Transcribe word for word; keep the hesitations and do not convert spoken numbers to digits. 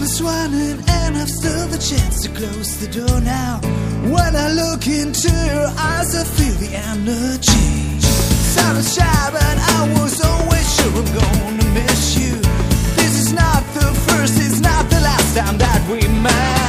is running and I've still the chance to close the door now. When I look into your eyes I feel the energy. Sun is shy but I was always sure I'm gonna miss you. This is not the first, it's not the last time that we met.